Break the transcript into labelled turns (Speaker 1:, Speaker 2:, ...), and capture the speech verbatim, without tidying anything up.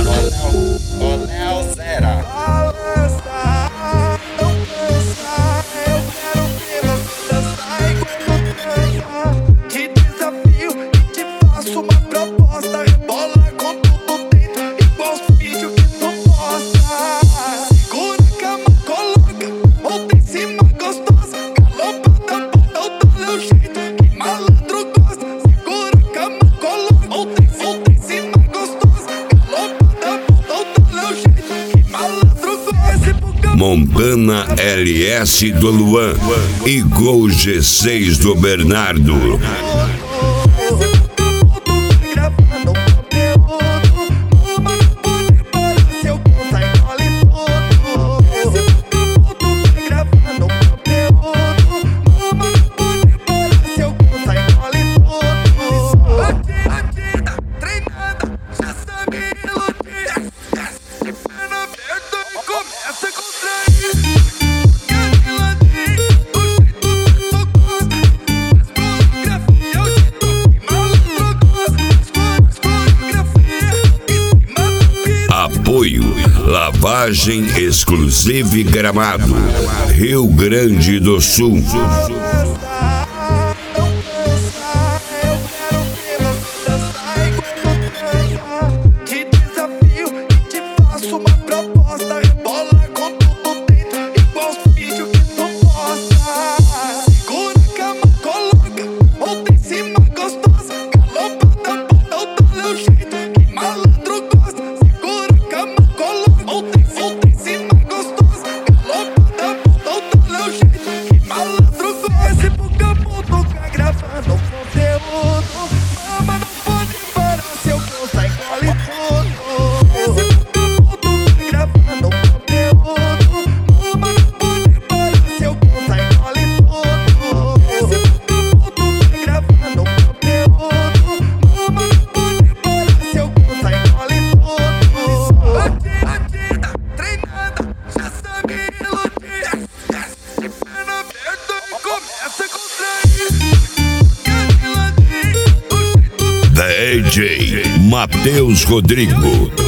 Speaker 1: Ô Léo Zera.
Speaker 2: Te desafio e te faço uma proposta. Rebola com tudo dentro, igual os vídeos que tu posta. Segura a cama, coloca, ou em cima gostosa. Galopada, bota o teu jeito, que malandro gosta. Segura a cama, coloca, ou em cima gostosa. Galopada, bota o teu jeito, que malandro gosta.
Speaker 3: Montana L S do Luan e Gol G seis do Bernardo. Apoio Lavagem Exclusive Gramado, Rio Grande do Sul.
Speaker 2: Te desafio e te faço uma proposta. Rebola com tudo dentro, igual os vídeos que tu posta. Segura a cama, coloca, ou em cima gostosa. Galopada, bota o teu jeito, que malandro gosta. Segura a cama, coloca, ou em cima gostosa. Galopada, bota o teu jeito, que malandro gosta. Esse Pokémon toca gravando conteúdo. Mama, não pode parar, seu gosto engole tudo. Esse Pokémon toca gravando conteúdo. Mama, não pode parar, seu gosto engole tudo. Esse Pokémon toca gravando conteúdo. Mama, não pode parar, seu gosto engole tudo. Batida, treinada, já sabe iludir. De perna aberta e começa a contrair.
Speaker 3: D J Matheus Rodrigo.